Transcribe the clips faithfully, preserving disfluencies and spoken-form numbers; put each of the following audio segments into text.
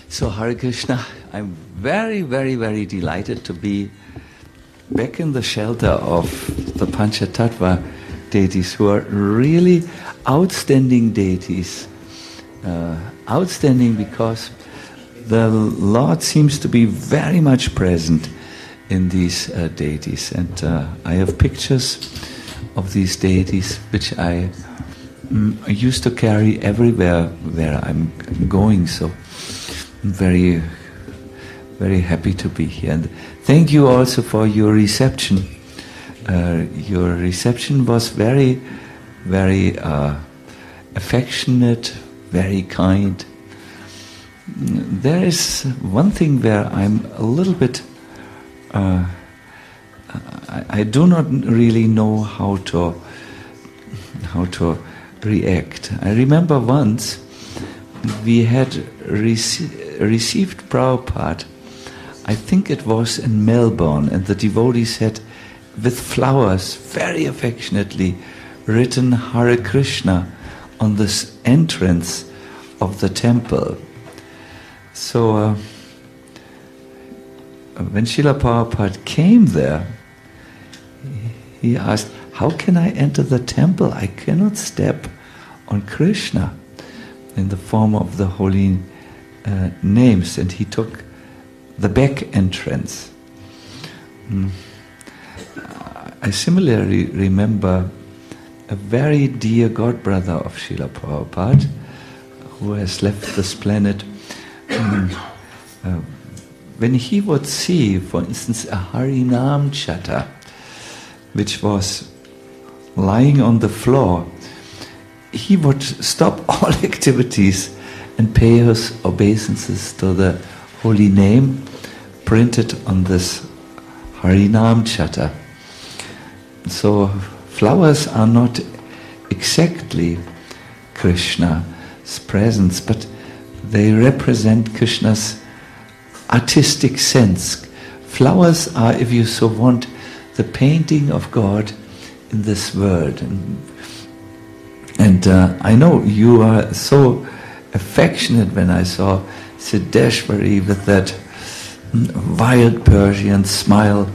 So Hare Krishna, I'm very, very, very delighted to be back in the shelter of the Panchatattva deities, who are really outstanding deities. Uh, outstanding because the Lord seems to be very much present in these uh, deities. And uh, I have pictures of these deities which I mm, used to carry everywhere where I'm going. So I'm very, very happy to be here. And thank you also for your reception. Uh, your reception was very, very uh, affectionate, very kind. There is one thing where I'm a little bit, uh, I, I do not really know how to, how to react. I remember once we had rece- received Prabhupada, I think it was in Melbourne, and the devotees had, with flowers, very affectionately written Hare Krishna on this entrance of the temple. So uh, when Srila Prabhupada came there, he asked, how can I enter the temple? I cannot step on Krishna in the form of the holy uh, names. And he took the back entrance. Mm. I similarly remember a very dear godbrother of Srila Prabhupada, who has left this planet. Um, uh, when he would see, for instance, a Harinam Chata, which was lying on the floor, he would stop all activities and pay his obeisances to the holy name printed on this Harinam Chata. So flowers are not exactly Krishna's presence, but they represent Krishna's artistic sense. Flowers are, if you so want, the painting of God in this world. And, and uh, I know you are so affectionate when I saw Siddheshwari with that wild Persian smile,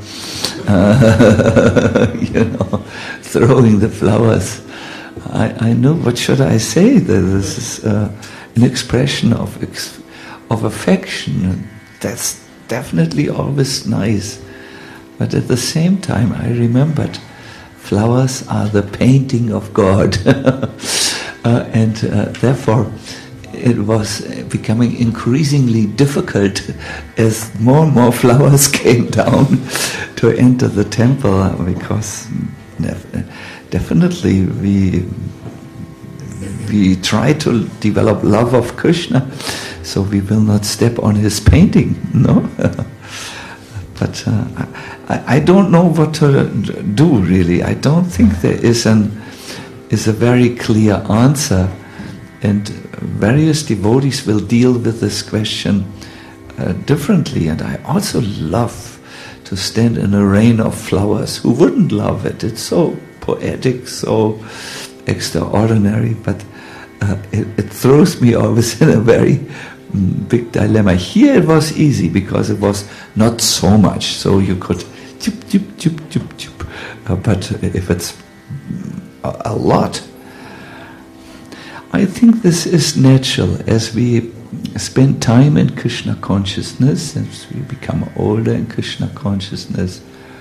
uh, you know, throwing the flowers. I, I know, what should I say? This is uh, an expression of ex- of affection. That's definitely always nice. But at the same time, I remembered flowers are the painting of God. uh, and uh, therefore, it was becoming increasingly difficult as more and more flowers came down to enter the temple, because definitely we we try to develop love of Krishna, so we will not step on his painting, no? But uh, I, I don't know what to do, really. I don't think there is an is a very clear answer, and various devotees will deal with this question uh, differently. And I also love to stand in a rain of flowers. Who wouldn't love it? It's so poetic, so extraordinary, but uh, it, it throws me always in a very mm, big dilemma. Here it was easy because it was not so much, so you could chup, chup, chup, chup, chup. Uh, but if it's a, a lot, I think this is natural as we spend time in Krishna consciousness, as we become older in Krishna consciousness.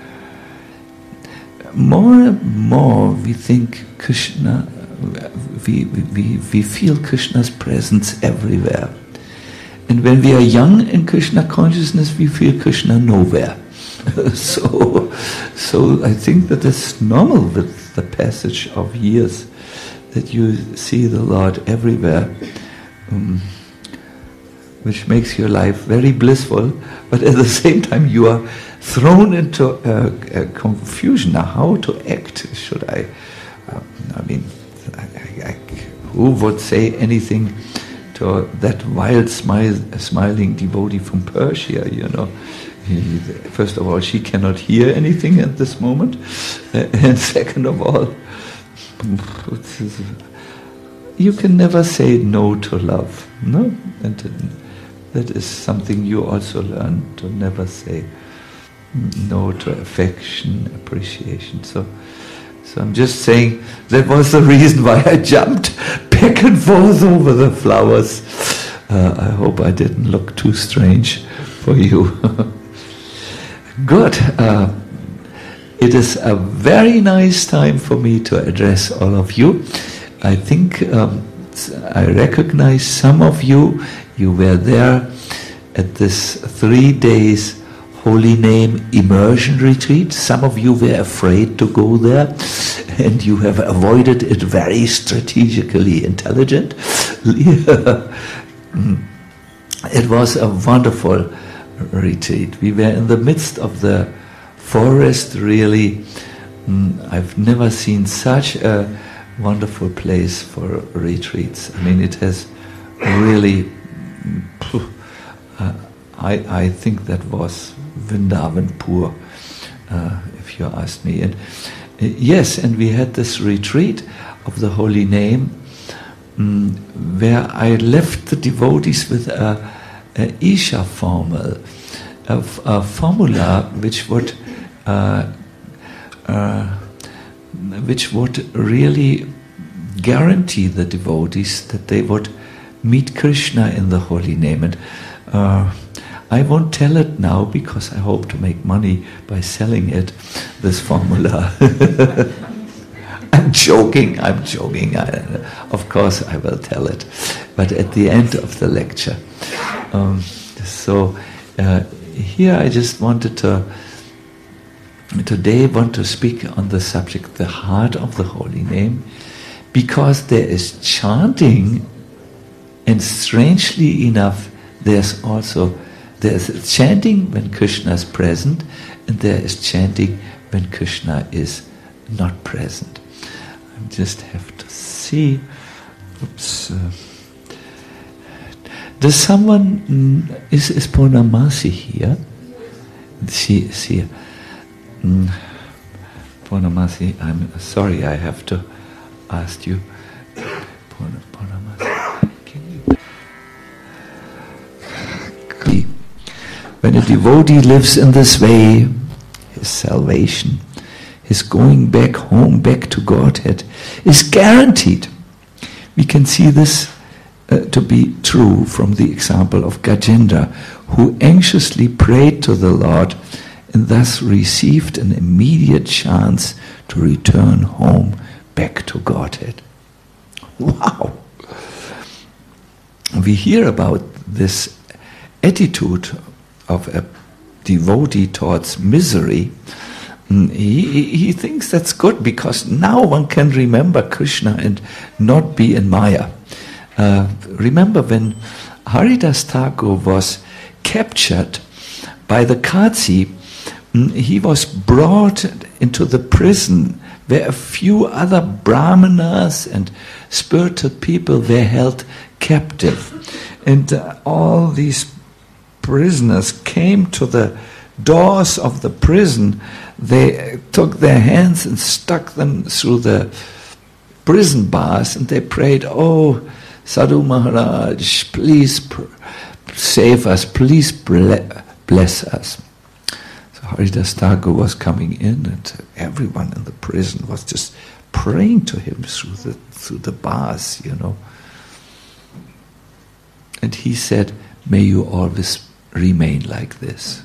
More and more we think Krishna, we, we, we feel Krishna's presence everywhere. And when we are young in Krishna consciousness, we feel Krishna nowhere. so, so I think that it's normal with the passage of years that you see the Lord everywhere, um, which makes your life very blissful, but at the same time you are thrown into a, a confusion. Now, how to act? Should I, uh, I mean, I, I, I, who would say anything to that wild smile, smiling devotee from Persia, you know? He, first of all, she cannot hear anything at this moment, uh, and second of all, you can never say no to love, no? And that is something you also learn, to never say no to affection, appreciation. So, so I'm just saying that was the reason why I jumped back and forth over the flowers. Uh, I hope I didn't look too strange for you. Good. Uh, it is a very nice time for me to address all of you. I think um, I recognize some of you. You were there at this three days Holy Name immersion retreat. Some of you were afraid to go there, and you have avoided it very strategically, intelligent. It was a wonderful retreat. We were in the midst of the forest, really. I've never seen such a wonderful place for retreats. I mean, it has really, uh, I, I think that was Vrindavan pur, uh, if you ask me. And uh, yes, and we had this retreat of the Holy Name, um, where I left the devotees with a, a Isha formula, a, a formula which would uh, uh, which would really guarantee the devotees that they would meet Krishna in the Holy Name. And uh, I won't tell it now because I hope to make money by selling it, this formula. I'm joking, I'm joking. I, of course I will tell it, but at the end of the lecture. Um, so uh, here I just wanted to, today want to speak on the subject, the heart of the Holy Name, because there is chanting, and strangely enough, there's also there's chanting when Krishna is present, and there is chanting when Krishna is not present. I just have to see. Oops. Uh, does someone is is Purnamasi here? She is here. Mm. Purnamasi, I'm sorry, I have to ask you. Purnamasi, can you? When a devotee lives in this way, his salvation, his going back home, back to Godhead, is guaranteed. We can see this uh, to be true from the example of Gajendra, who anxiously prayed to the Lord and thus received an immediate chance to return home back to Godhead. Wow! We hear about this attitude of a devotee towards misery. He, he thinks that's good because now one can remember Krishna and not be in Maya. Uh, remember when Haridas Thakur was captured by the Katsi, he was brought into the prison where a few other brahmanas and spiritual people were held captive. And uh, all these prisoners came to the doors of the prison. They took their hands and stuck them through the prison bars, and they prayed, "Oh, Sadhu Maharaj, please pr- save us, please ble- bless us." So Haridas Thakur was coming in, and everyone in the prison was just praying to him through the through the bars, you know. And he said, "May you always remain like this."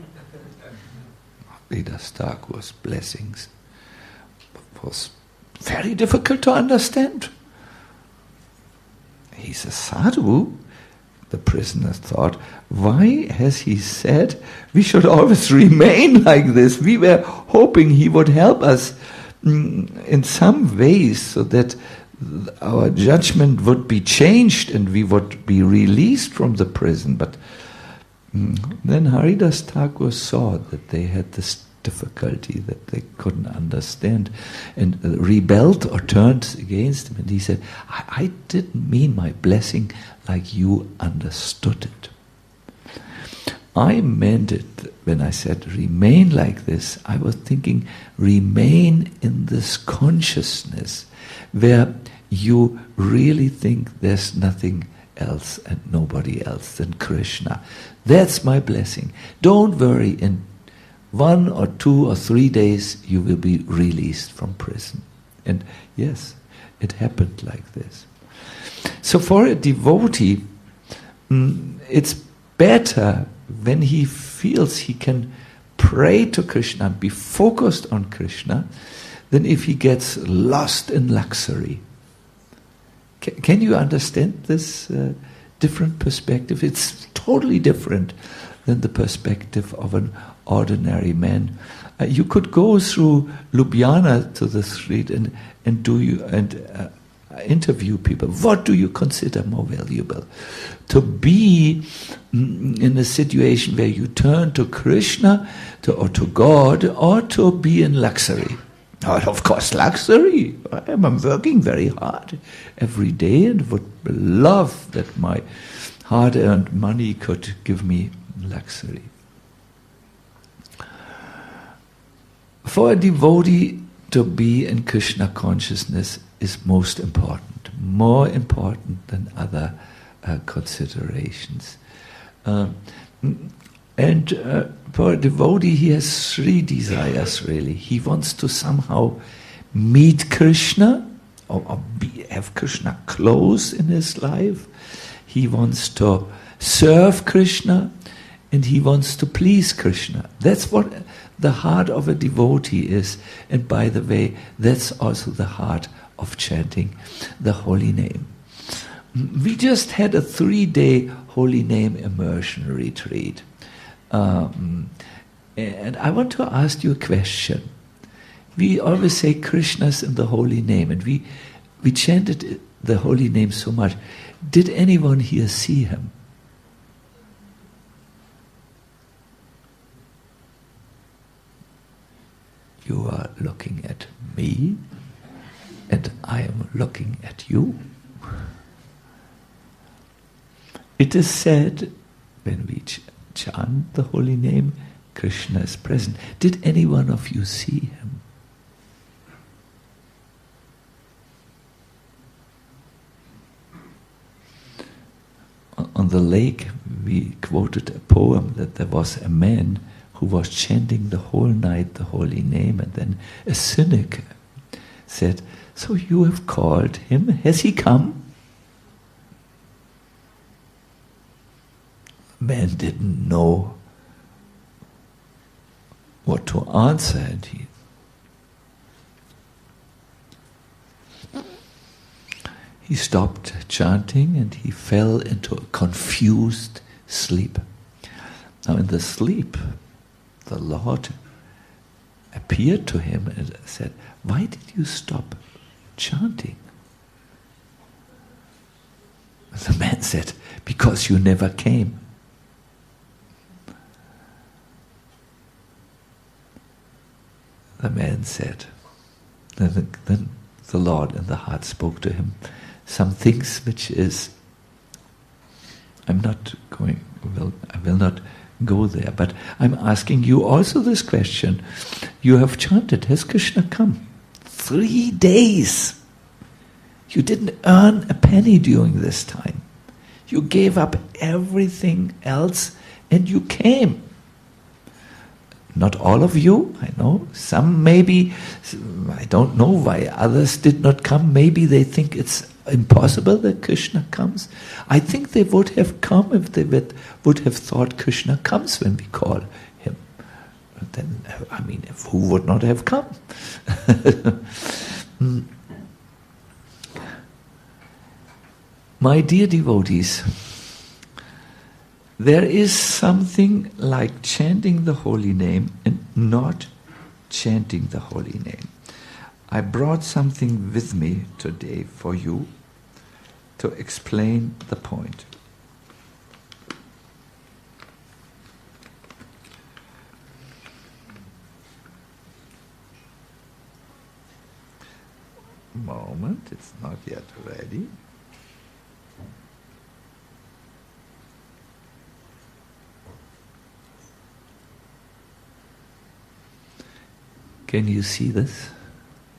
Haridas Thakur's blessings was very difficult to understand. He's a sadhu, the prisoner thought. Why has he said we should always remain like this? We were hoping he would help us mm, in some ways so that our judgment would be changed and we would be released from the prison. But mm, then Haridas Thakur saw that they had this difficulty that they couldn't understand and rebelled or turned against him, and he said, I, I didn't mean my blessing like you understood it. I meant it when I said remain like this. I was thinking remain in this consciousness where you really think there's nothing else and nobody else than Krishna. That's my blessing. Don't worry, in one or two or three days you will be released from prison. And yes, it happened like this. So for a devotee, mm, it's better when he feels he can pray to Krishna, be focused on Krishna, than if he gets lost in luxury. Can, can you understand this uh, different perspective? It's totally different than the perspective of an ordinary man. Uh, you could go through Ljubljana to the street and, and do you and uh, interview people. What do you consider more valuable? To be mm, in a situation where you turn to Krishna to, or to God, or to be in luxury? Oh, of course, luxury. I'm working very hard every day and would love that my hard-earned money could give me luxury. For a devotee, to be in Krishna consciousness is most important, more important than other uh, considerations. Uh, and uh, for a devotee, he has three desires really. He wants to somehow meet Krishna, or, or be, have Krishna close in his life. He wants to serve Krishna, and he wants to please Krishna. That's what the heart of a devotee is. And by the way, that's also the heart of chanting the holy name. We just had a three-day holy name immersion retreat. Um, and I want to ask you a question. We always say Krishna's in the holy name, and we, we chanted the holy name so much. Did anyone here see him? You are looking at me, and I am looking at you. It is said, when we ch- chant the holy name, Krishna is present. Did any one of you see him? On the lake, we quoted a poem that there was a man who was chanting the whole night the holy name, and then a cynic said, "So you have called him? Has he come?" The man didn't know what to answer, and he he stopped chanting and he fell into a confused sleep. Now in the sleep, the Lord appeared to him and said, "Why did you stop chanting?" The man said, "Because you never came." The man said, then, then the Lord in the heart spoke to him some things which is, I'm not going, well, I will not go there, but I'm asking you also this question. You have chanted, has Krishna come? Three days. You didn't earn a penny during this time. You gave up everything else and you came. Not all of you, I know. Some maybe, I don't know why others did not come. Maybe they think it's impossible that Krishna comes. I think they would have come if they would, would have thought Krishna comes when we call him. But then, I mean, who would not have come? My dear devotees, there is something like chanting the holy name and not chanting the holy name. I brought something with me today for you to explain the point. Moment, it's not yet ready. Can you see this?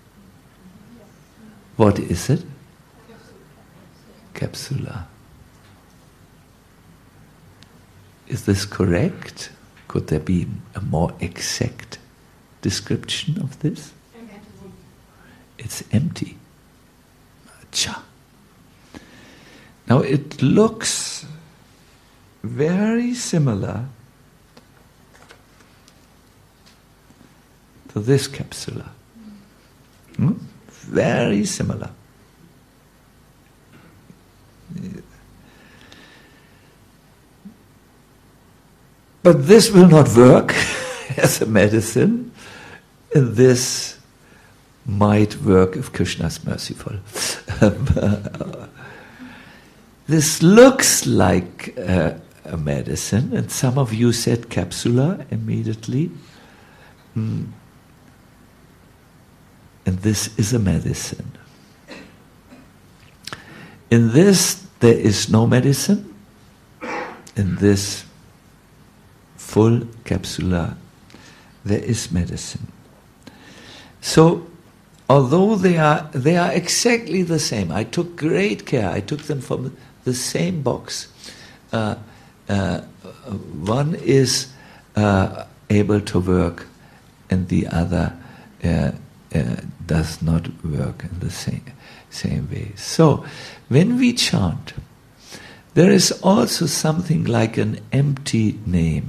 What is it? Capsula. Is this correct? Could there be a more exact description of this? It's empty. Cha. Now it looks very similar to this capsula. Hmm? Very similar. But this will not work as a medicine. This might work if Krishna is merciful. This looks like uh, a medicine, and some of you said capsula immediately. Mm. And this is a medicine. In this, there is no medicine. In this full capsula, there is medicine. So, although they are they are exactly the same, I took great care. I took them from the same box. Uh, uh, one is uh, able to work, and the other uh, uh, does not work in the same same way. So, when we chant, there is also something like an empty name,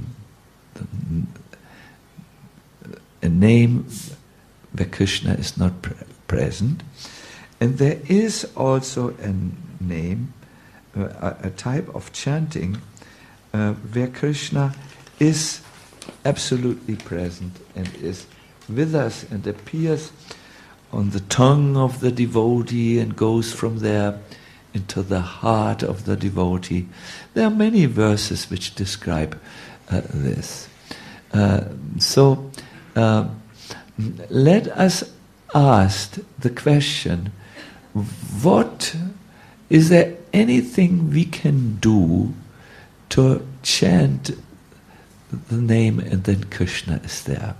a name where Krishna is not pre- present, and there is also a name, uh, a, a type of chanting uh, where Krishna is absolutely present and is with us and appears on the tongue of the devotee and goes from there into the heart of the devotee. There are many verses which describe uh, this. Uh, so, uh, let us ask the question, what is there anything we can do to chant the name and then Krishna is there?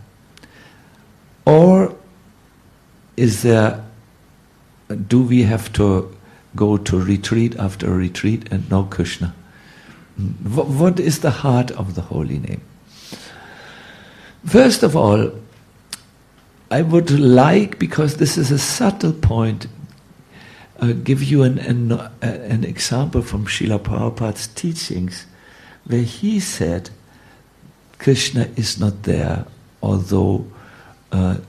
Or is there, do we have to go to retreat after retreat and no Krishna? What, what is the heart of the holy name? First of all, I would like, because this is a subtle point, uh, give you an, an, uh, an example from Srila Prabhupada's teachings, where he said Krishna is not there, although uh,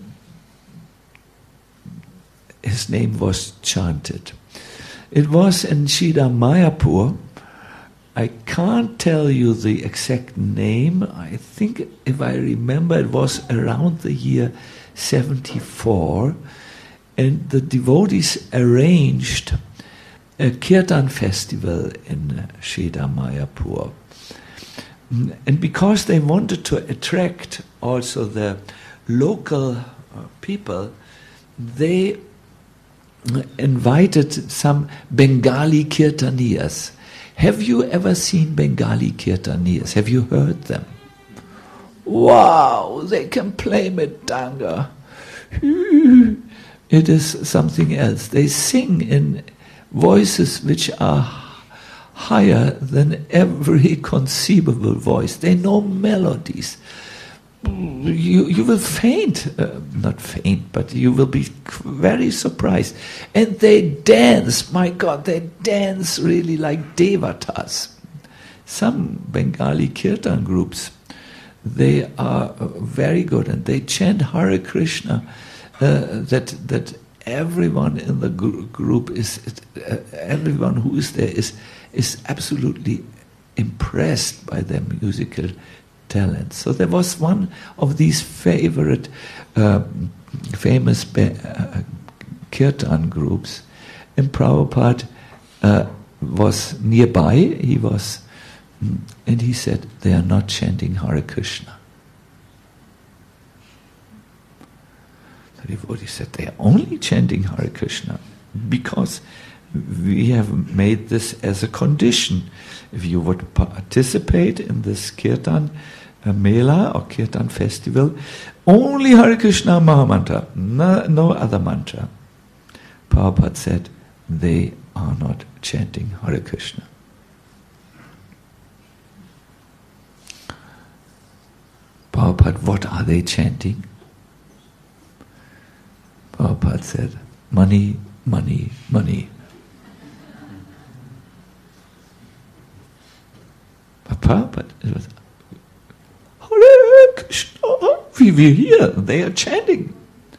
his name was chanted. It was in Sridhar Mayapur. I can't tell you the exact name. I think, if I remember, it was around the year seventy-four, and the devotees arranged a Kirtan festival in Sridhar Mayapur. And because they wanted to attract also the local uh, people, they invited some Bengali Kirtaniyas. Have you ever seen Bengali Kirtaniyas? Have you heard them? Wow, they can play Mridanga. It is something else. They sing in voices which are higher than every conceivable voice. They know melodies. You you will faint, uh, not faint, but you will be very surprised. And they dance, my God, they dance really like devatas. Some Bengali Kirtan groups, they are very good, and they chant Hare Krishna, uh, that that everyone in the gr- group is, uh, everyone who is there is is absolutely impressed by their musical talent. So there was one of these favorite, uh, famous uh, Kirtan groups, and Prabhupada uh, was nearby. He was, and he said, they are not chanting Hare Krishna. The devotee said, they are only chanting Hare Krishna because we have made this as a condition. If you would participate in this Kirtan uh, Mela or Kirtan festival, only Hare Krishna Mahamantra, no, no other mantra. Prabhupada said, they are not chanting Hare Krishna. Prabhupada, what are they chanting? Prabhupada said, money, money, money. But Prabhupada, it was, Hare Krishna, we were here, they are chanting.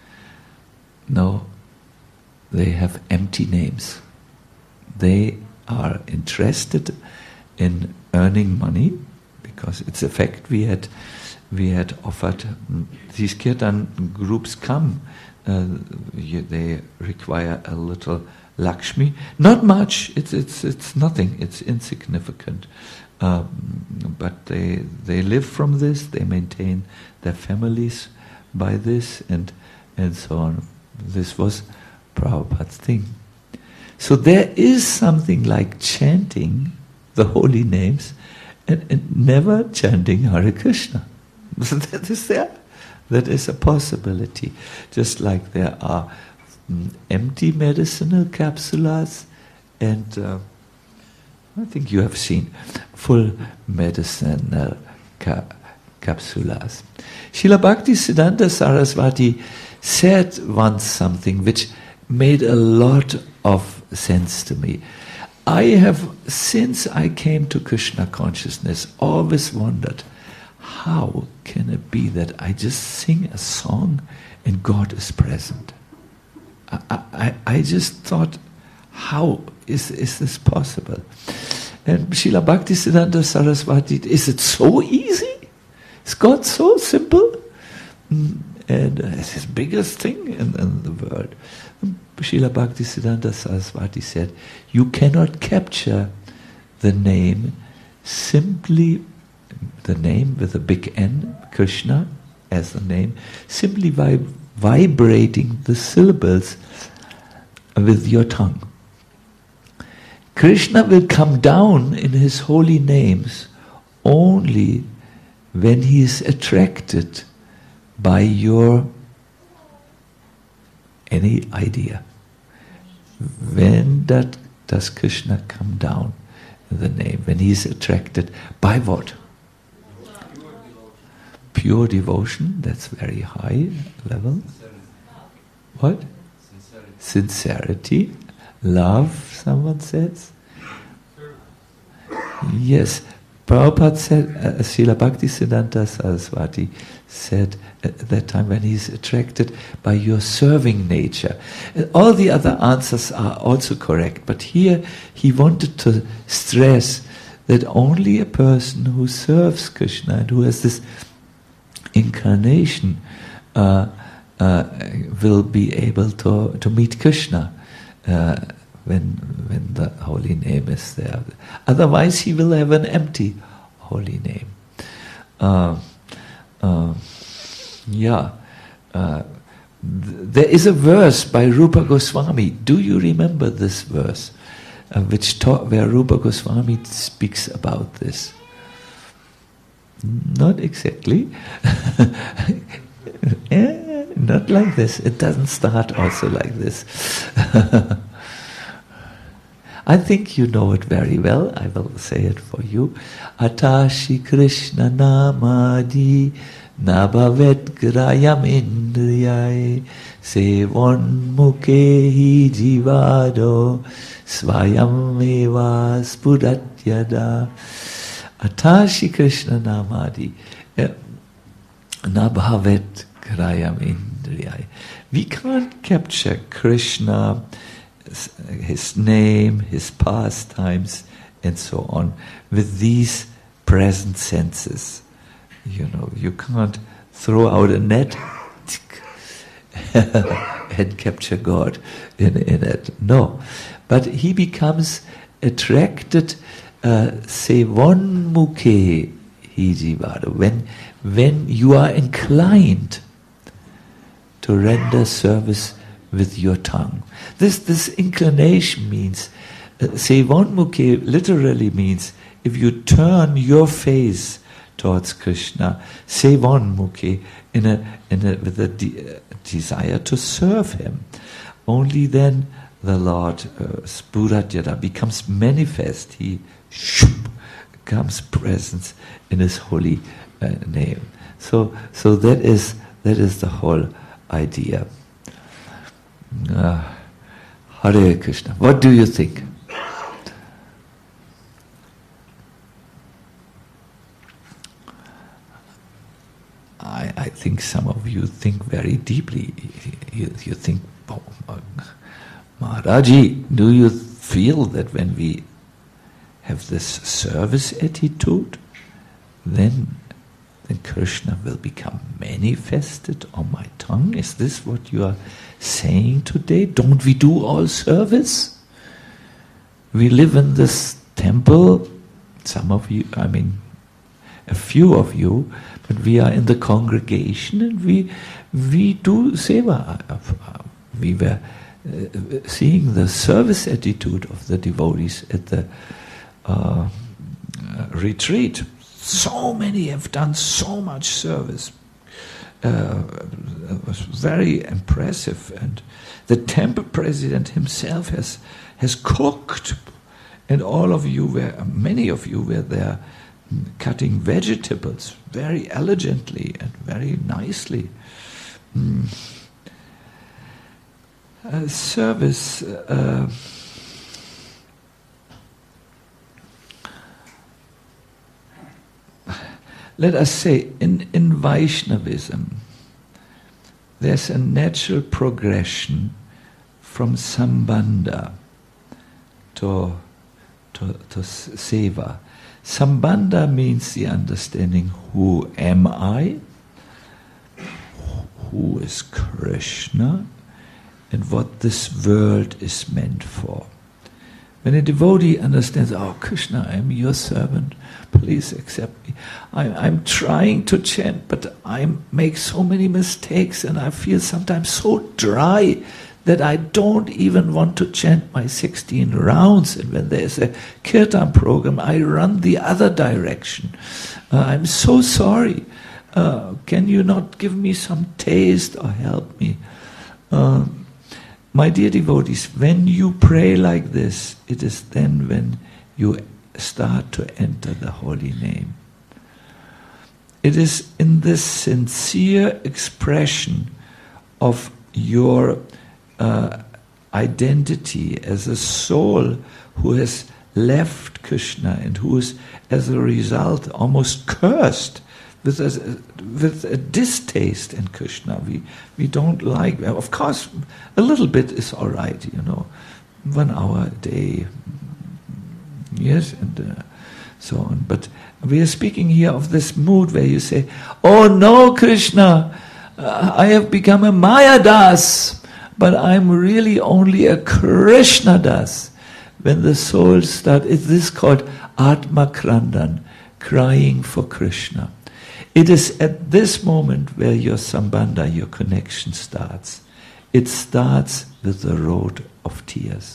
No, they have empty names. They are interested in earning money, because it's a fact. We had we had offered, um, these kirtan groups come, uh, you, they require a little Lakshmi, not much, it's it's it's nothing, it's insignificant, um, but they they live from this, they maintain their families by this, and and so on. This was Prabhupada's thing. So there is something like chanting the holy names and, and never chanting Hare Krishna. So that is there. That is a possibility. Just like there are mm, empty medicinal capsulas and uh, I think you have seen full medicinal ca- capsulas. Srila Bhaktisiddhanta Saraswati said once something which made a lot of sense to me. I have, since I came to Krishna consciousness, always wondered, how can it be that I just sing a song and God is present? I, I, I just thought, how is, is this possible? And Srila Bhaktisiddhanta Saraswati, is it so easy? Is God so simple? And it's his biggest thing in, in the world. Srila Bhaktisiddhanta Saraswati said, you cannot capture the name simply, the name with a big N, Krishna, as the name, simply by vibrating the syllables with your tongue. Krishna will come down in his holy names only when he is attracted by your any idea. When that does Krishna come down in the name? When he is attracted by what? Pure devotion, that's very high level. What? Sincerity. Sincerity. Love, someone says. Yes. Prabhupada said, uh, Srila Bhaktisiddhanta Saraswati said at that time, when he's attracted by your serving nature. And all the other answers are also correct, but here he wanted to stress that only a person who serves Krishna and who has this incarnation uh, uh, will be able to, to meet Krishna uh, when when the holy name is there. Otherwise he will have an empty holy name. Uh, uh, yeah. Uh, th- there is a verse by Rupa Goswami. Do you remember this verse? Uh, which ta- where Rupa Goswami speaks about this? Not exactly. eh, not like this. It doesn't start also like this. I think you know it very well. I will say it for you. Atashi Krishna namadi nabhavet grayam indriyai sevon mukhehi jivado svayam eva spudatyada. Atashi Krishna namadi nabhavet grayam indriyai. We can't capture Krishna, his name, his pastimes, and so on, with these present senses. You know, you can't throw out a net and capture God in, in it. No. But he becomes attracted, uh, sevon mukhe hi jivado, when, when you are inclined to render service with your tongue. This this inclination means, uh, sevon mukhe literally means, if you turn your face towards Krishna, sevon mukhe, in a in a with a de- uh, desire to serve him, only then the Lord uh, Spuratyada becomes manifest. He shoop, comes presence in His holy uh, name. So, so that is that is the whole idea. Uh, Hare Krishna. What do you think? I, I think some of you think very deeply. You, you think, oh, Maharaji, do you feel that when we have this service attitude, then, then Krishna will become manifested on my tongue? Is this what you are saying today? Don't we do all service? We live in this temple, some of you, I mean, a few of you, but we are in the congregation and we we do seva. We were uh, seeing the service attitude of the devotees at the uh, uh, retreat. So many have done so much service. Uh, it was very impressive, and the temple president himself has has cooked, and all of you were, many of you were there, cutting vegetables very elegantly and very nicely. Mm. Uh, service. Uh, let us say, in, in Vaishnavism, there's a natural progression from sambandha to, to, to seva. Sambandha means the understanding, who am I, who is Krishna, and what this world is meant for. When a devotee understands, oh Krishna, I am your servant, please accept me. I, I'm trying to chant, but I make so many mistakes and I feel sometimes so dry that I don't even want to chant my sixteen rounds. And when there's a kirtan program, I run the other direction. Uh, I'm so sorry. Uh, can you not give me some taste or help me? Uh, my dear devotees, when you pray like this, it is then when you start to enter the holy name. It is in this sincere expression of your Uh, identity as a soul who has left Krishna and who is, as a result, almost cursed with a, with a distaste in Krishna. We we don't like. Of course, a little bit is all right, you know, one hour a day, yes, and uh, so on. But we are speaking here of this mood where you say, "Oh no, Krishna, uh, I have become a Mayadas. But I'm really only a Krishna Das." When the soul starts, is this called Atma Krandan, crying for Krishna. It is at this moment where your sambandha, your connection starts. It starts with the road of tears.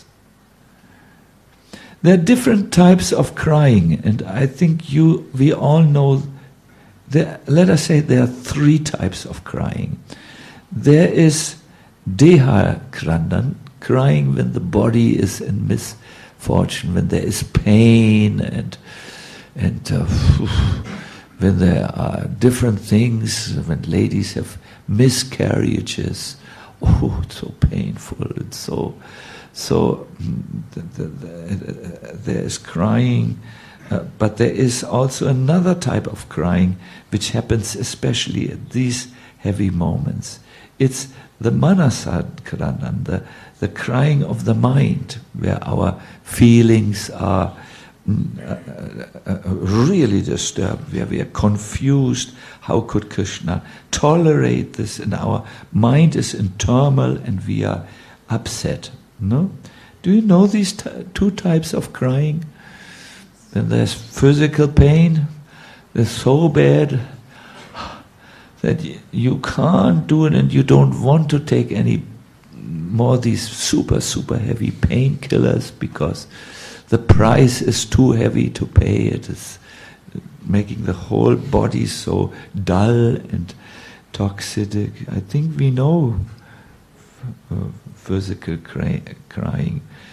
There are different types of crying, and I think you, we all know, there, let us say there are three types of crying. There is Deha Krandan, crying when the body is in misfortune, when there is pain and and uh, when there are different things, when ladies have miscarriages. Oh, it's so painful. It's so so. The, the, the, there is crying, uh, but there is also another type of crying which happens especially at these heavy moments. It's the manasad krandan, the, the crying of the mind, where our feelings are uh, uh, really disturbed, where we are confused. How could Krishna tolerate this? And our mind is in turmoil and we are upset. No? Do you know these t- two types of crying? Then there's physical pain, they're so bad that you can't do it and you don't want to take any more these super, super heavy painkillers because the price is too heavy to pay. It is making the whole body so dull and toxic. I think we know uh, physical cry- crying.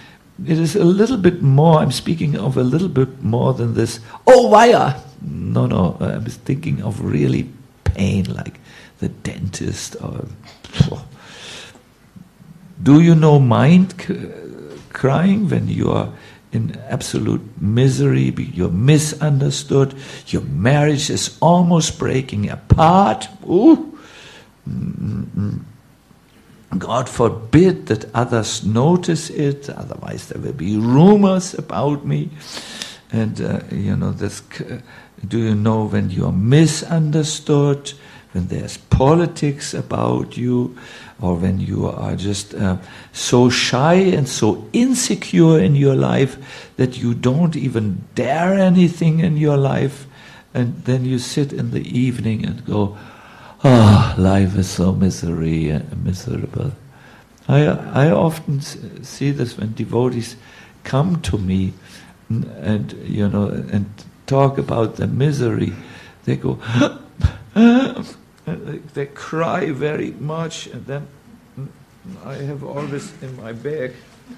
it is a little bit more, I'm speaking of a little bit more than this, oh, vaya! No, no, I was thinking of really pain, like the dentist. Or, oh. Do you know mind c- crying when you are in absolute misery, you're misunderstood, your marriage is almost breaking apart? Ooh. Mm-mm. God forbid that others notice it, otherwise there will be rumors about me. And, uh, you know, this, uh, do you know when you are misunderstood, when there's politics about you, or when you are just uh, so shy and so insecure in your life that you don't even dare anything in your life, and then you sit in the evening and go, ah, oh, life is so misery and miserable. I I often see this when devotees come to me and, and you know and talk about the misery. They go, they cry very much, and then I have always in my bag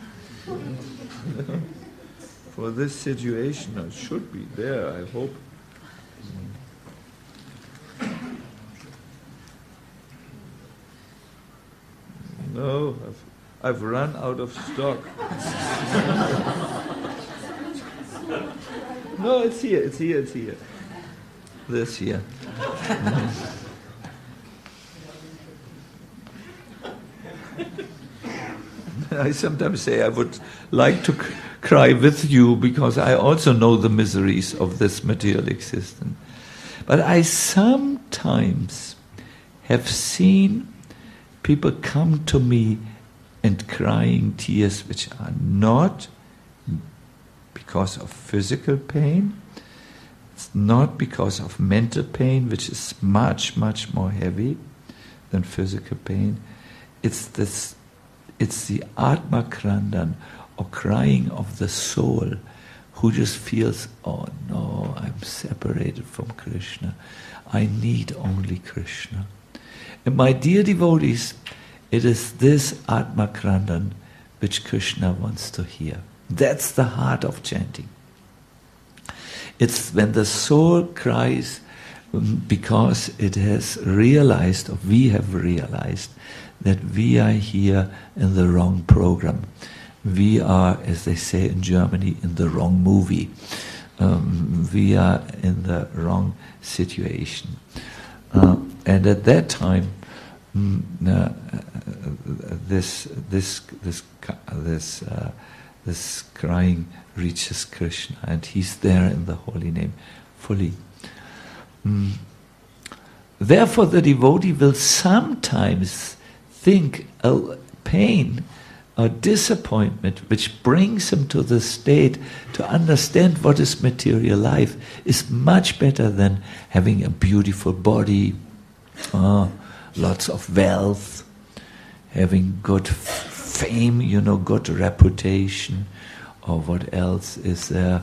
for this situation. It should be there, I hope. No, I've, I've run out of stock. No, it's here, it's here, it's here. This here. I sometimes say I would like to c- cry with you because I also know the miseries of this material existence. But I sometimes have seen people come to me and crying tears which are not because of physical pain, it's not because of mental pain, which is much, much more heavy than physical pain. It's this, it's the Atma Krandan, or crying of the soul, who just feels, oh no, I'm separated from Krishna. I need only Krishna. And my dear devotees, it is this Atma Krandan which Krishna wants to hear. That's the heart of chanting. It's when the soul cries because it has realized, or we have realized, that we are here in the wrong program. We are, as they say in Germany, in the wrong movie. Um, we are in the wrong situation. Uh, and at that time, mm, uh, this this this this uh, this crying reaches Krishna, and he's there in the holy name fully. Mm. Therefore, the devotee will sometimes think a pain or disappointment which brings him to the state to understand what is material life is much better than having a beautiful body, uh, lots of wealth, having good f- fame, you know, good reputation, or what else is there,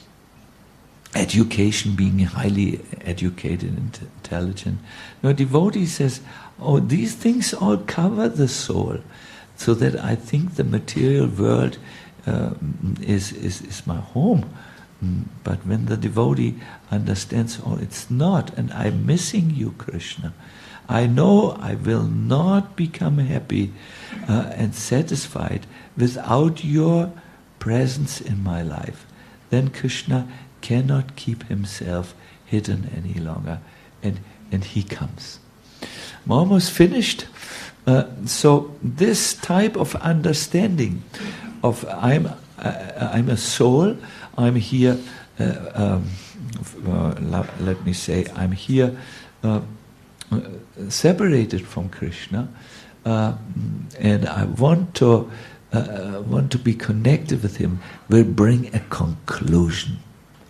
education, being highly educated and intelligent. No, devotee says, oh, these things all cover the soul, so that I think the material world uh, is, is, is my home. But when the devotee understands, oh, it's not, and I'm missing you, Krishna, I know I will not become happy uh, and satisfied without your presence in my life, then Krishna cannot keep himself hidden any longer, and, and he comes. I'm almost finished. Uh, so this type of understanding of I'm uh, I'm a soul, I'm here, uh, um, uh, let me say, I'm here uh, separated from Krishna, uh, and I want to uh, want to be connected with him, will bring a conclusion.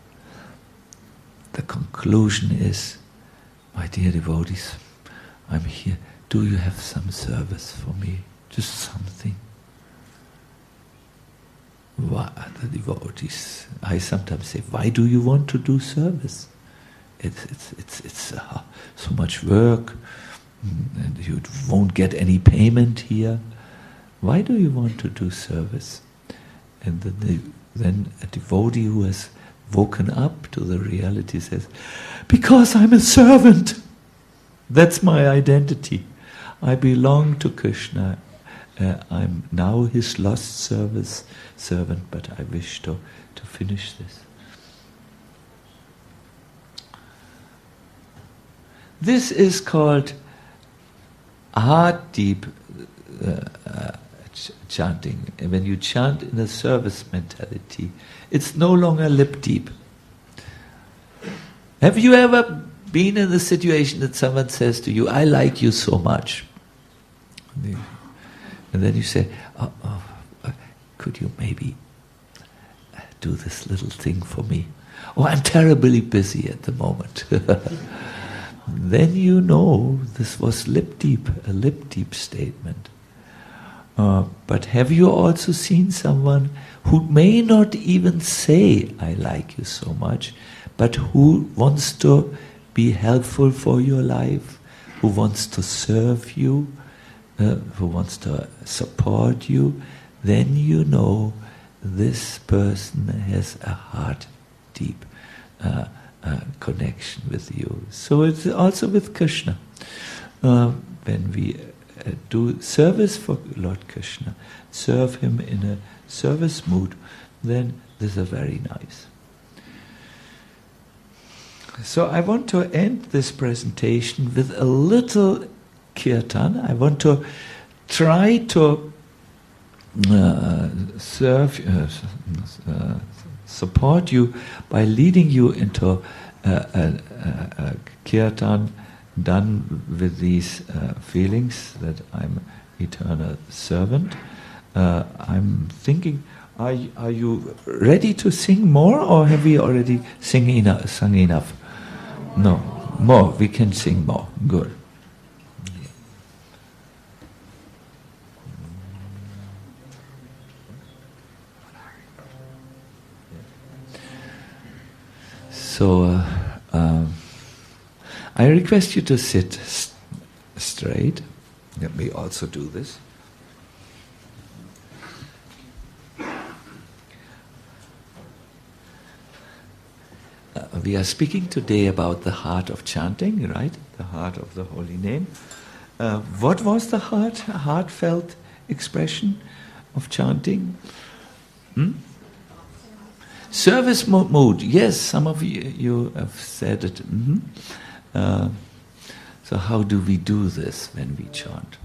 The conclusion is, my dear devotees, I'm here. Do you have some service for me? Just something. Why, the devotees, I sometimes say, why do you want to do service? It's it's it's it's uh, so much work, and you won't get any payment here. Why do you want to do service? and then, then a devotee who has woken up to the reality says, because I'm a servant, that's my identity. I belong to Krishna. Uh, I'm now his lost service servant, but I wish to, to finish this. This is called heart deep uh, uh, ch- chanting. And when you chant in a service mentality, it's no longer lip deep. Have you ever been in the situation that someone says to you, I like you so much? And then you say, oh, oh, uh, could you maybe do this little thing for me? Oh, I'm terribly busy at the moment. Then you know this was lip deep, a lip deep statement. Uh, but have you also seen someone who may not even say, I like you so much, but who wants to be helpful for your life, who wants to serve you, uh, who wants to support you? Then you know this person has a heart deep uh, uh, connection with you. So it's also with Krishna. Uh, when we uh, do service for Lord Krishna, serve him in a service mood, then this is very nice. So I want to end this presentation with a little kirtan. I want to try to uh, serve, uh, uh, support you by leading you into uh, a, a, a kirtan done with these uh, feelings that I'm eternal servant. Uh, I'm thinking, are, are you ready to sing more, or have we already sing enough, sung enough? No, more. We can sing more. Good. So, uh, um, I request you to sit st- straight. Let me also do this. Uh, we are speaking today about the heart of chanting, right? The heart of the holy name. Uh, what was the heart, heartfelt expression of chanting? Hmm? Service mo- mood. Yes, some of you, you have said it. Mm-hmm. Uh, so how do we do this when we chant?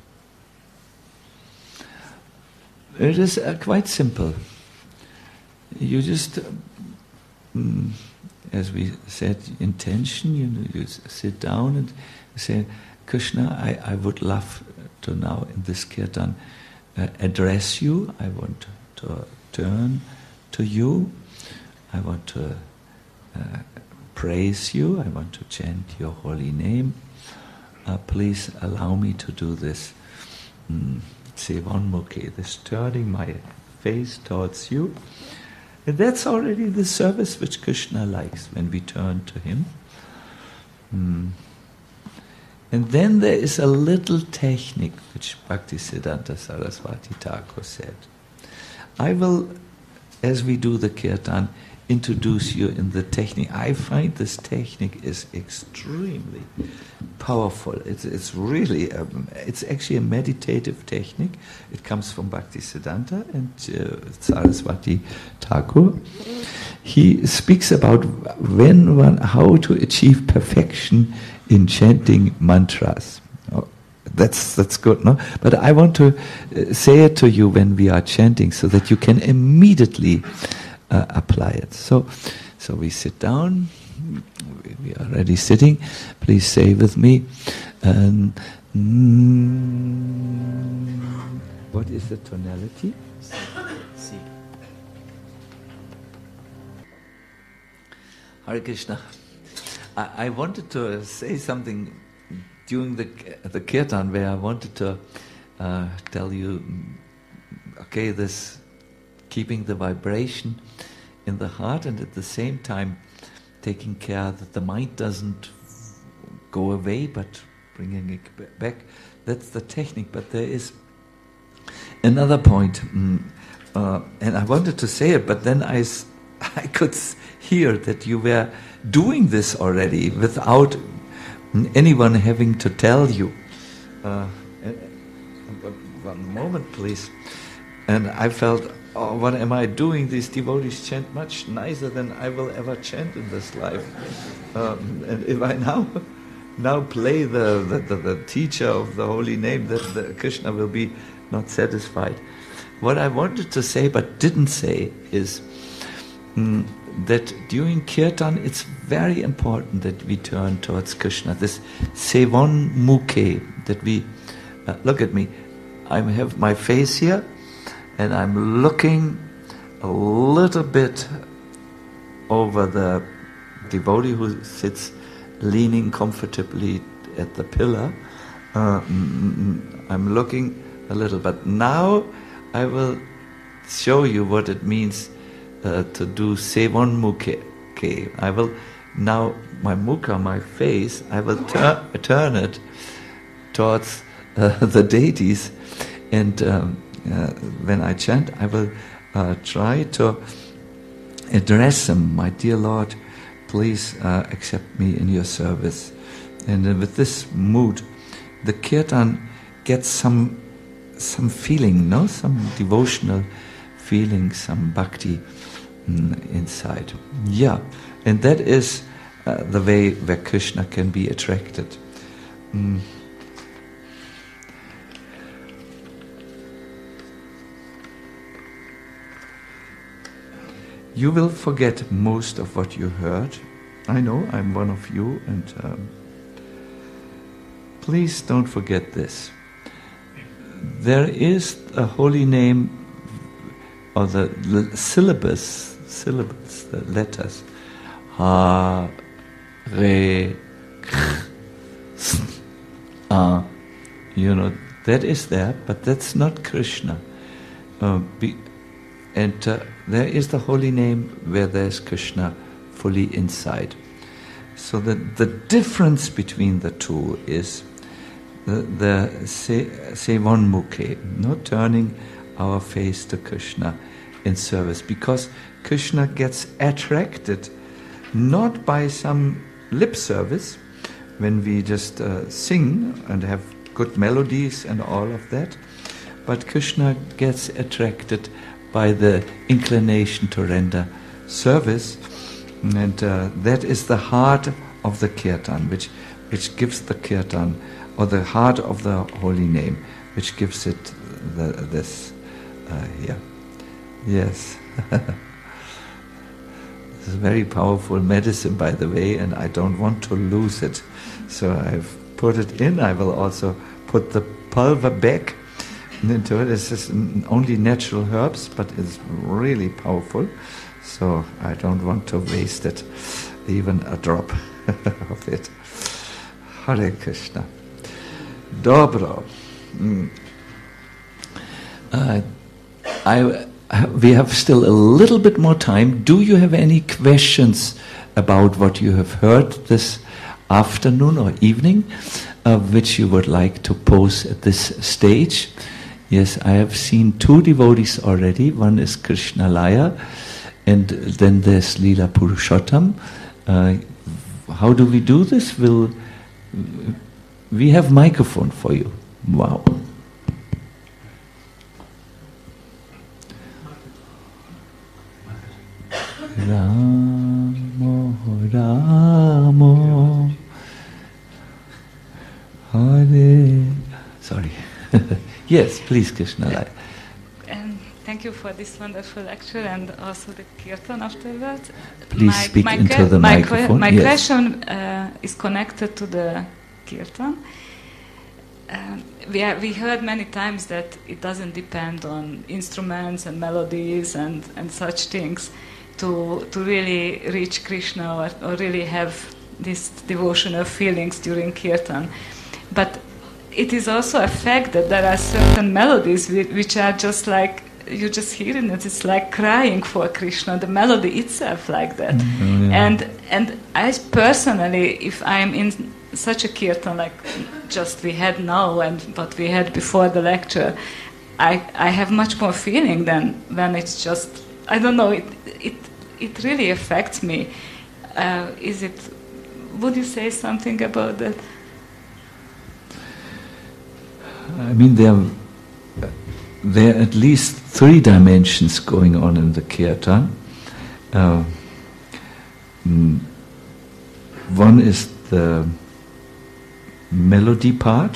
It is uh, quite simple. You just... Uh, mm, as we said, intention, you know, you sit down and say, Krishna, I, I would love to now in this kirtan uh, address you. I want to, to turn to you. I want to uh, praise you. I want to chant your holy name. Uh, please allow me to do this mm, Sevanmukhi, this turning my face towards you. And that's already the service which Krishna likes when we turn to him. Mm. And then there is a little technique which Bhaktisiddhanta Saraswati Thakur said. I will, as we do the kirtan, introduce you in the technique. I find this technique is extremely powerful. It's it's really, um, it's actually a meditative technique. It comes from Bhaktisiddhanta and uh, Saraswati Thakur. He speaks about when one, how to achieve perfection in chanting mantras. Oh, that's that's good, no? But I want to uh, say it to you when we are chanting so that you can immediately Uh, apply it. So, so we sit down. We are already sitting. Please say with me. Um, mm, what is the tonality? C. Hare Krishna. I, I wanted to say something during the the kirtan where I wanted to uh, tell you. Okay, this. Keeping the vibration in the heart and at the same time taking care that the mind doesn't go away but bringing it back. That's the technique. But there is another point. uh, and I wanted to say it, but then I, s- I could s- hear that you were doing this already without anyone having to tell you. Uh, one moment, please. And I felt, oh, what am I doing? These devotees chant much nicer than I will ever chant in this life. Um, and if I now now play the, the, the, the teacher of the holy name, that the Krishna will be not satisfied. What I wanted to say but didn't say is mm, that during Kirtan it's very important that we turn towards Krishna. This Sevan Mukhe, that we, uh, look at me, I have my face here and I'm looking a little bit over the devotee who sits leaning comfortably at the pillar. Uh, I'm looking a little, but now I will show you what it means uh, to do Sevan Mukhe. Okay, I will now, my mukha, my face, I will tur- turn it towards uh, the deities, and um, uh, when I chant, I will uh, try to address them. My dear Lord, please uh, accept me in your service. And uh, with this mood, the kirtan gets some some feeling, no, some devotional feeling, some bhakti mm, inside. Yeah, and that is uh, the way where Krishna can be attracted. Mm. You will forget most of what you heard. I know, I'm one of you, and um, please don't forget this. There is a holy name, or the l- syllabus, syllables, the letters. Ha, Re, Kh, S, A. You know, that is there, but that's not Krishna. Uh, be, and uh, there is the holy name where there's Krishna fully inside. So the, the difference between the two is the, the se, Sevan Mukhe, not turning our face to Krishna in service, because Krishna gets attracted not by some lip service when we just uh, sing and have good melodies and all of that, but Krishna gets attracted by the inclination to render service, and uh, that is the heart of the kirtan, which which gives the kirtan, or the heart of the holy name, which gives it the, this uh, here. Yes. This is very powerful medicine, by the way, and I don't want to lose it. So I've put it in. I will also put the pulver back into it. It's just only natural herbs, but it's really powerful. So I don't want to waste it, even a drop of it. Hare Krishna. Dobro. Mm. Uh, I, we have still a little bit more time. Do you have any questions about what you have heard this afternoon or evening, uh, which you would like to pose at this stage? Yes, I have seen two devotees already. One is Krishna Laya, and then there's Leela Purushottam. Uh, how do we do this? We'll, we have microphone for you. Wow. Ramo, Ramo, Hare. Sorry. Yes, please, Krishna. Uh, and thank you for this wonderful lecture and also the kirtan afterwards. Please my, speak my into que- the my microphone. Que- my yes. question uh, is connected to the kirtan. Uh, we, are, we heard many times that it doesn't depend on instruments and melodies and, and such things to to really reach Krishna or, or really have these devotional feelings during kirtan. But it is also a fact that there are certain melodies which are just like, you just hearing it, it's like crying for Krishna, the melody itself like that. Mm-hmm, yeah. And and I personally, if I'm in such a kirtan like just we had now and what we had before the lecture, I I have much more feeling than when it's just, I don't know, it it it really affects me. Uh, is it? Would you say something about that? I mean, there are, there are at least three dimensions going on in the kirtan. Uh, mm, one is the melody part.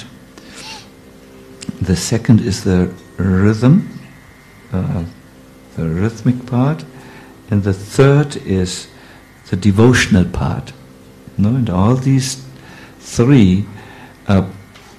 The second is the rhythm, uh, the rhythmic part, and the third is the devotional part. No, and all these three are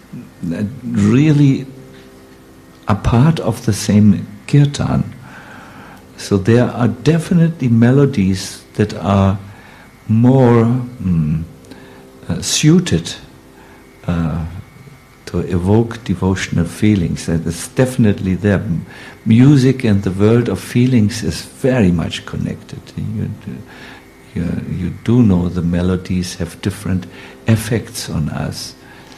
really a part of the same kirtan. So there are definitely melodies that are more mm, uh, suited uh, to evoke devotional feelings. That is definitely there. Music and the world of feelings is very much connected. You, you, you do know the melodies have different effects on us.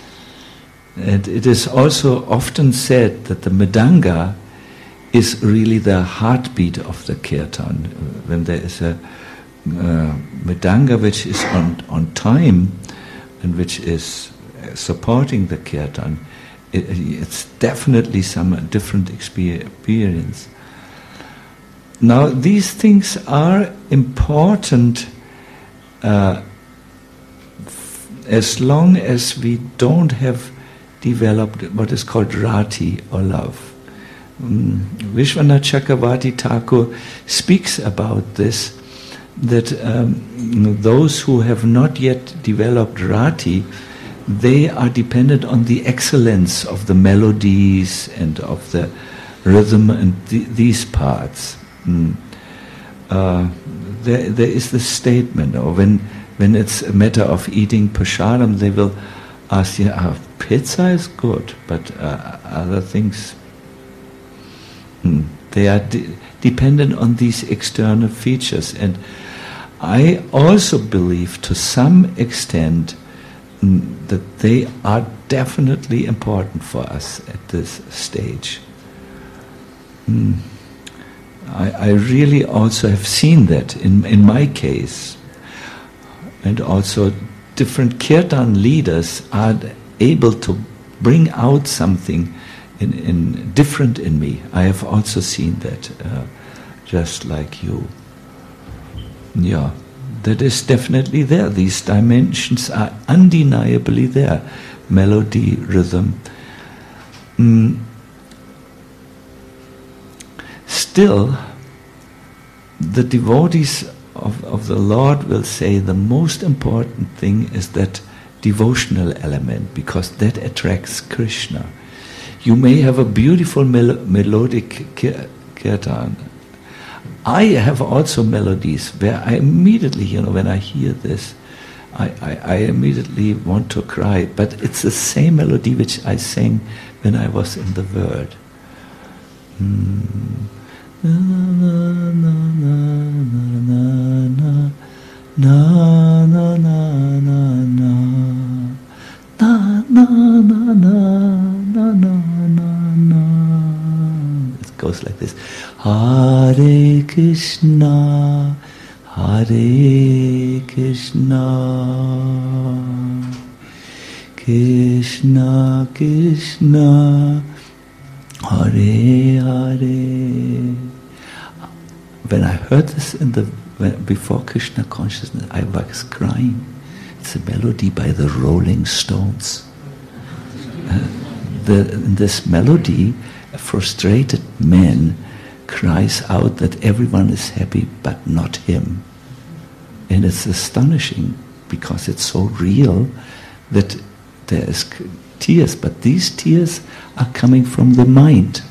And it is also often said that the mridanga is really the heartbeat of the kirtan. When there is a uh, mridanga which is on, on time and which is supporting the kirtan, it, it's definitely some different experience. Now, these things are important uh, f- as long as we don't have developed what is called rati or love. Um, Vishwanath Chakravarti Thakur speaks about this, that um, those who have not yet developed rati, they are dependent on the excellence of the melodies and of the rhythm and th- these parts. Mm. Uh, there, there is this statement, or when when it's a matter of eating prasadam, they will ask, yeah, uh, pizza is good, but uh, other things, mm, they are de- dependent on these external features. And I also believe to some extent mm, that they are definitely important for us at this stage. Mm. I, I really also have seen that in, in my case. And also different kirtan leaders are able to bring out something in, in different in me. I have also seen that, uh, just like you. Yeah, that is definitely there. These dimensions are undeniably there. Melody, rhythm. Mm. Still, the devotees of, of the Lord will say the most important thing is that devotional element, because that attracts Krishna. You may have a beautiful mel- melodic kirtan. I have also melodies where I immediately, you know, when I hear this, I, I, I immediately want to cry. But it's the same melody which I sang when I was in the world. Mm. Na na na na na na na na na na na na na na na. It goes like this: Hare Krishna, Hare Krishna, Krishna Krishna, Hare Hare. When I heard this in the when, before Krishna consciousness, I was crying. It's a melody by the Rolling Stones. Uh, the, in this melody, a frustrated man cries out that everyone is happy but not him. And it's astonishing because it's so real that there is tears, but these tears are coming from the mind.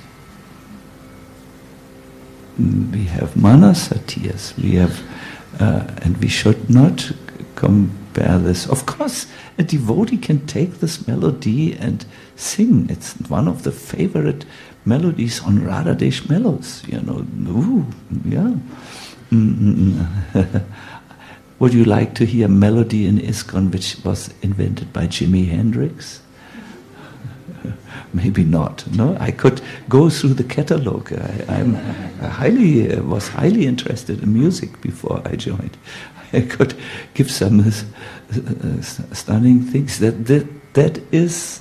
We have manasa tears, we have, uh, and we should not compare this. Of course, a devotee can take this melody and sing. It's one of the favorite melodies on Radha Desh Mellows, you know. Ooh, yeah. Mm-hmm. Would you like to hear a melody in ISKCON which was invented by Jimi Hendrix? maybe not. No, I could go through the catalog. I, I'm highly uh, was highly interested in music before I joined. I could give some uh, uh, stunning things. That that that is,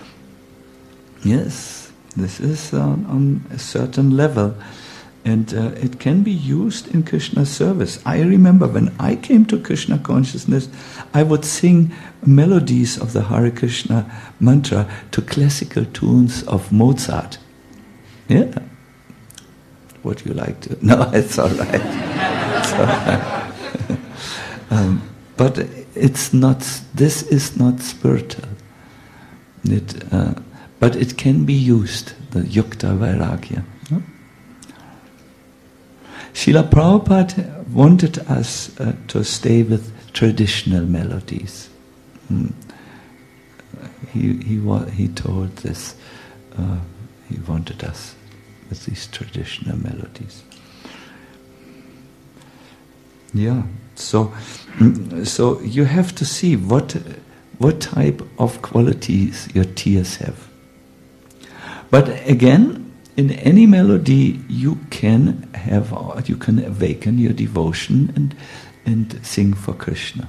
yes, this is on, on a certain level. And uh, it can be used in Krishna service. I remember when I came to Krishna consciousness, I would sing melodies of the Hare Krishna mantra to classical tunes of Mozart. Yeah. Would you like to? No, it's all right. It's all right. um, but it's not. This is not spiritual. It, uh, but it can be used. The Yukta Vairagya. No? Srila Prabhupada wanted us uh, to stay with traditional melodies. Mm. He he wa- he told this. Uh, he wanted us with these traditional melodies. Yeah. So mm, so you have to see what what type of qualities your tears have. But again, in any melody, you can have, you can awaken your devotion and and sing for Krishna.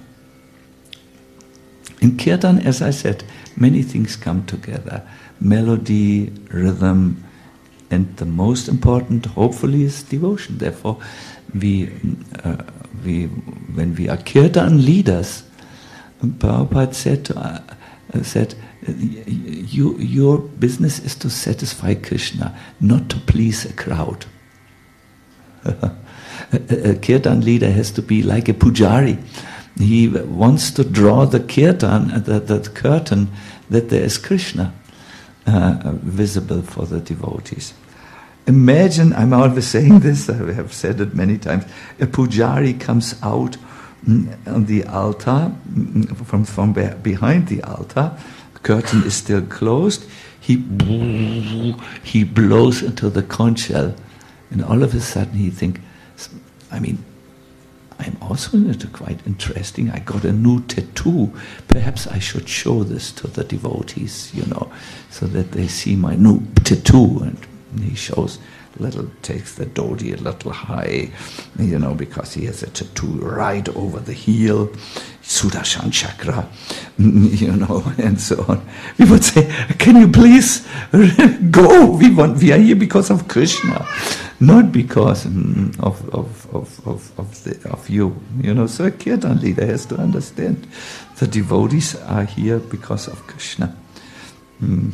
In Kirtan, as I said, many things come together: melody, rhythm, and the most important, hopefully, is devotion. Therefore, we uh, we when we are Kirtan leaders, Prabhupada said to, uh, said. You, your business is to satisfy Krishna, not to please a crowd. a, a, a kirtan leader has to be like a pujari. He wants to draw the kirtan, the, the curtain, that there is Krishna uh, visible for the devotees. Imagine, I'm always saying this, I have said it many times, a pujari comes out on the altar, from, from behind the altar, curtain is still closed, he he blows into the conch shell, and all of a sudden he thinks, I mean, I'm also quite interesting, I got a new tattoo, perhaps I should show this to the devotees, you know, so that they see my new tattoo. And he shows, little takes the dhoti a little high, you know, because he has a tattoo right over the heel, Sudarshan chakra, you know, and so on. We would say, can you please go? We want, we are here because of Krishna, not because mm, of of of of of, the, of you, you know. So a kirtan leader has to understand the devotees are here because of Krishna. Mm.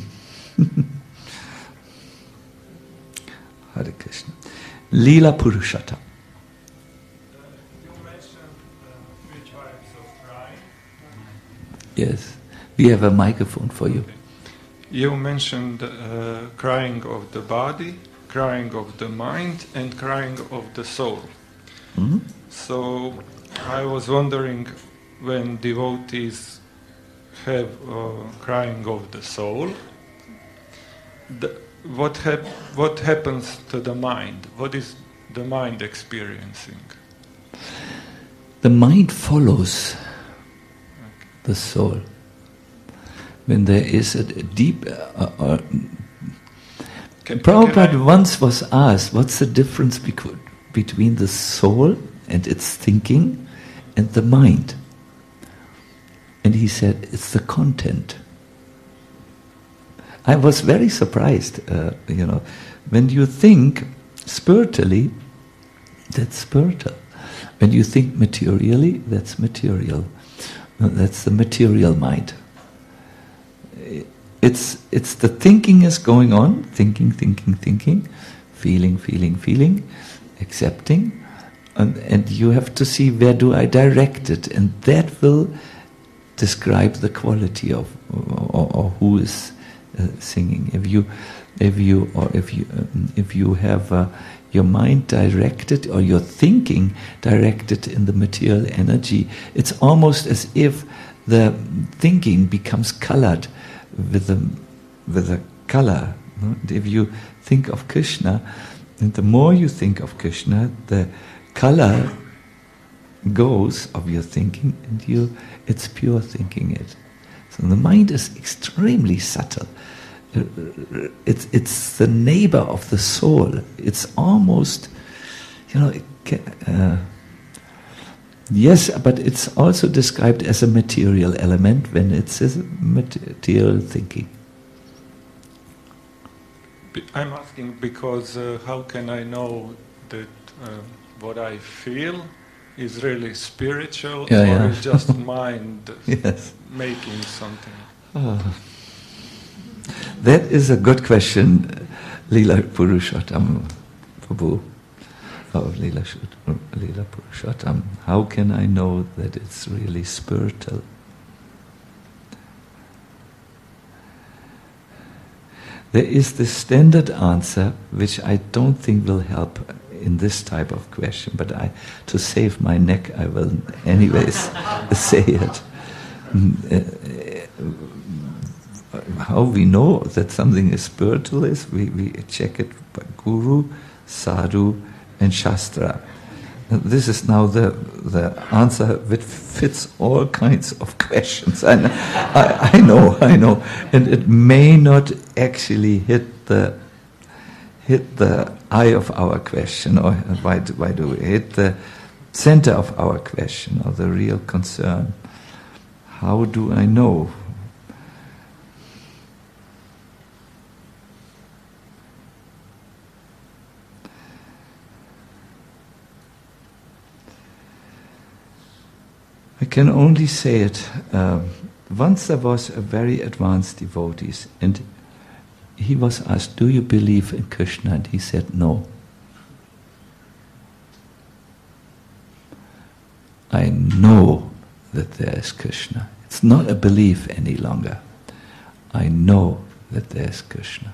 Hare Krishna. Lila Purushottam. You mentioned uh, three types of crying. Yes, we have a microphone for you. You mentioned uh, crying of the body, crying of the mind, and crying of the soul. Mm-hmm. So I was wondering, when devotees have uh, crying of the soul, the, what hap- what happens to the mind? What is the mind experiencing? The mind follows the soul. When there is a, a deep... Uh, uh, Can, Prabhupada can I- once was asked, what's the difference beco- between the soul and its thinking and the mind? And he said, it's the content. I was very surprised, uh, you know, when you think spiritually, that's spiritual. When you think materially, that's material. No, that's the material mind. It's it's the thinking is going on, thinking, thinking, thinking, feeling, feeling, feeling, accepting, and, and you have to see where do I direct it, and that will describe the quality of or, or who is uh, singing. If you, if you, or if you, um, if you have uh, your mind directed or your thinking directed in the material energy, it's almost as if the thinking becomes colored with a with a color. No? If you think of Krishna, and the more you think of Krishna, the color goes of your thinking, and you it's pure thinking it. So the mind is extremely subtle. It's it's the neighbor of the soul. It's almost, you know, it can, uh, yes, but it's also described as a material element when it says material thinking. I'm asking because uh, how can I know that uh, what I feel is really spiritual, yeah, or yeah. is just mind yes. making something? Oh. That is a good question, Lila Purushottam Prabhu, or Lila, Lila Purushottam. How can I know that it's really spiritual? There is the standard answer, which I don't think will help in this type of question, but I, to save my neck, I will anyways say it. How we know that something is spiritual is we, we check it by Guru, Sadhu, and Shastra. This is now the the answer which fits all kinds of questions. I, I, I know, I know, and it may not actually hit the hit the eye of our question, or why do, why do we hit the center of our question, or the real concern? How do I know? I can only say it. Uh, once there was a very advanced devotee, and he was asked, "Do you believe in Krishna?" And he said, "No." I know that there is Krishna. It's not a belief any longer. I know that there is Krishna.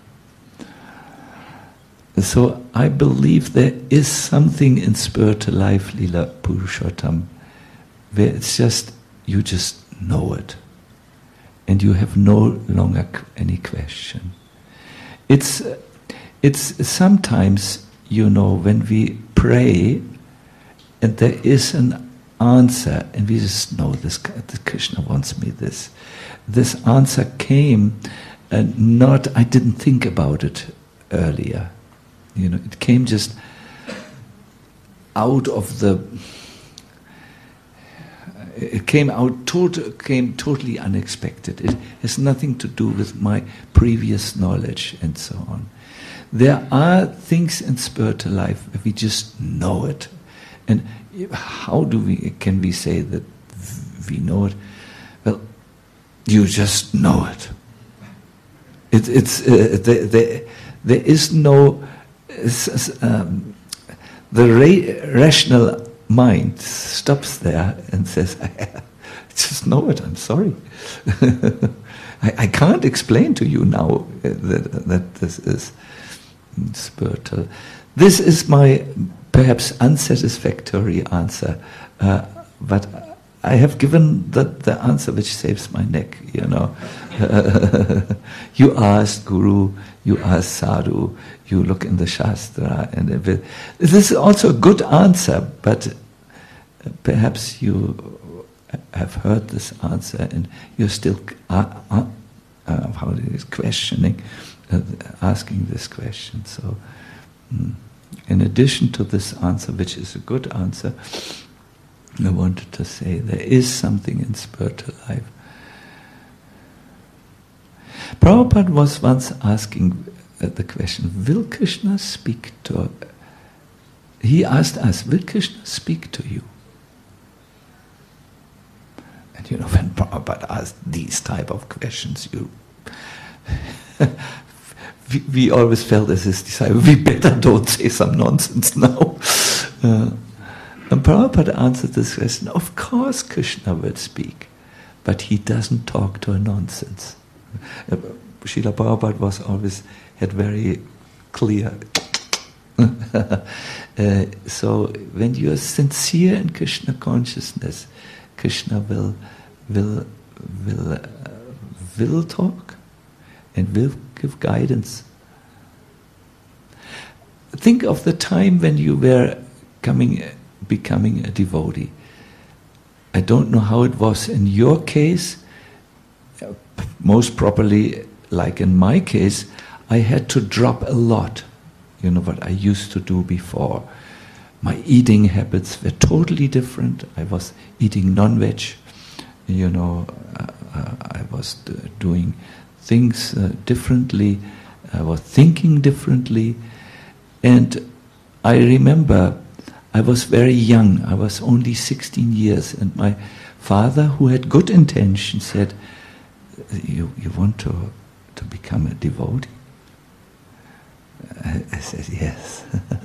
So I believe there is something in spiritual life, Lila Purushottam, where it's just, you just know it. And you have no longer any question. It's, it's sometimes, you know, when we pray, and there is an answer, and we just know this, this Krishna wants me this. This answer came, and not, I didn't think about it earlier. You know, it came just out of the, it came out, tot- came totally unexpected. It has nothing to do with my previous knowledge and so on. There are things in spiritual life where we just know it. And how do we, can we say that we know it? Well, you just know it. it it's, uh, the, the, there is no, um, the ra- rational mind stops there and says, I just know it, I'm sorry. I, I can't explain to you now that, that this is spiritual. This is my perhaps unsatisfactory answer, uh, but I have given the, the answer which saves my neck, you know. You ask Guru, you ask Sadhu, you look in the Shastra, and it, this is also a good answer, but perhaps you have heard this answer and you're still uh, uh, uh, how it is, questioning, uh, asking this question. So, mm, in addition to this answer, which is a good answer, I wanted to say there is something in spiritual life. Prabhupada was once asking uh, the question, will Krishna speak to... He asked us, will Krishna speak to you? And you know, when Prabhupada asked these type of questions, you... we, we always felt as his disciple, we better don't say some nonsense now. Uh, and Prabhupada answered this question, of course Krishna will speak, but he doesn't talk to a nonsense. Uh, Srila Prabhupada was always, had very clear... uh, so when you are sincere in Krishna consciousness, Krishna will will will uh, will talk and will give guidance. Think of the time when you were coming, becoming a devotee. I don't know how it was in your case. Most probably like in my case, I had to drop a lot, you know, what I used to do before. My eating habits were totally different. I was eating non-veg, you know, uh, uh, I was d- doing things uh, differently, I was thinking differently, and I remember I was very young, I was only sixteen years, and my father, who had good intentions, said, you, you want to, to become a devotee? I, I said, yes.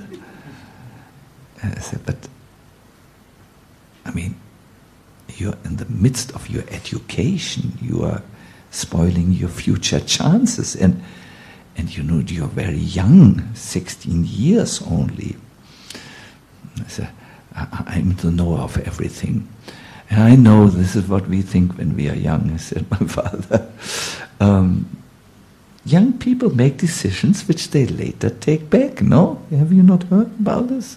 I said, but, I mean, you're in the midst of your education, you are spoiling your future chances, and and you know, you're very young, sixteen years only. I said, I, I'm the knower of everything. And I know this is what we think when we are young, I said, my father. Um, young people make decisions which they later take back, no? Have you not heard about this?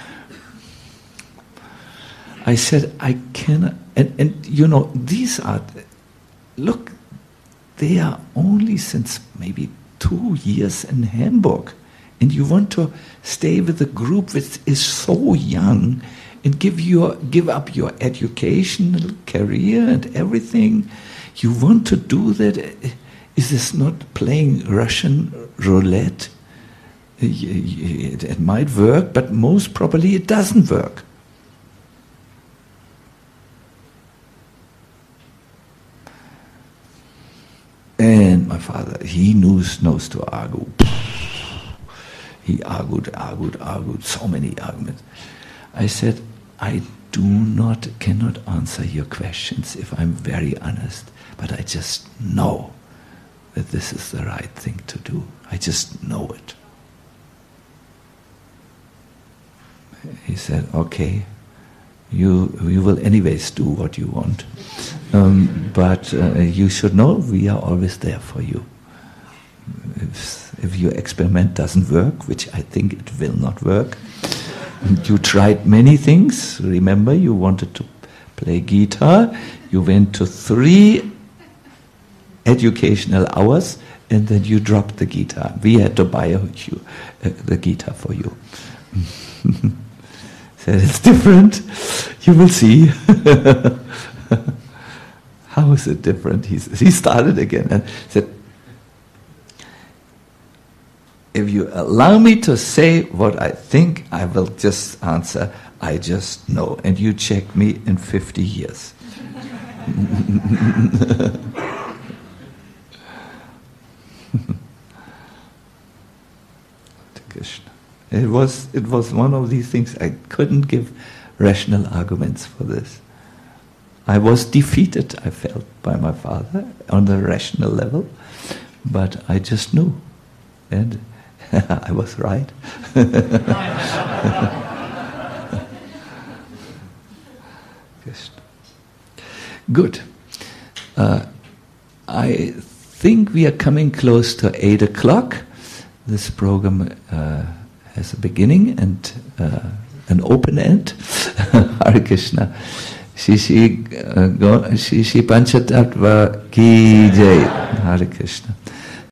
I said, I cannot, and, and you know, these are, look, they are only since maybe two years in Hamburg, and you want to stay with a group which is so young and give your give up your educational career and everything. You want to do that? Is this not playing Russian roulette? It, it might work, but most probably it doesn't work. And my father, he knows, knows to argue. He argued, argued, argued, so many arguments. I said, I do not, cannot answer your questions if I'm very honest, but I just know that this is the right thing to do. I just know it. He said, okay, you you will anyways do what you want. Um, but uh, you should know we are always there for you. If, if your experiment doesn't work, which I think it will not work, you tried many things. Remember, you wanted to play guitar, you went to three educational hours, and then you dropped the guitar. We had to buy you, uh, the guitar for you. Said, it's different, you will see. How is it different? He, he started again and said, if you allow me to say what I think, I will just answer, I just know. And you check me in fifty years. Krishna. It was, it was one of these things, I couldn't give rational arguments for this. I was defeated, I felt, by my father on the rational level, but I just knew, and I was right. Good. Uh, I think we are coming close to eight o'clock. This program uh, has a beginning and uh, an open end. Hare Krishna. Shri Shri Panchatattva Ki Jai. Hare Krishna.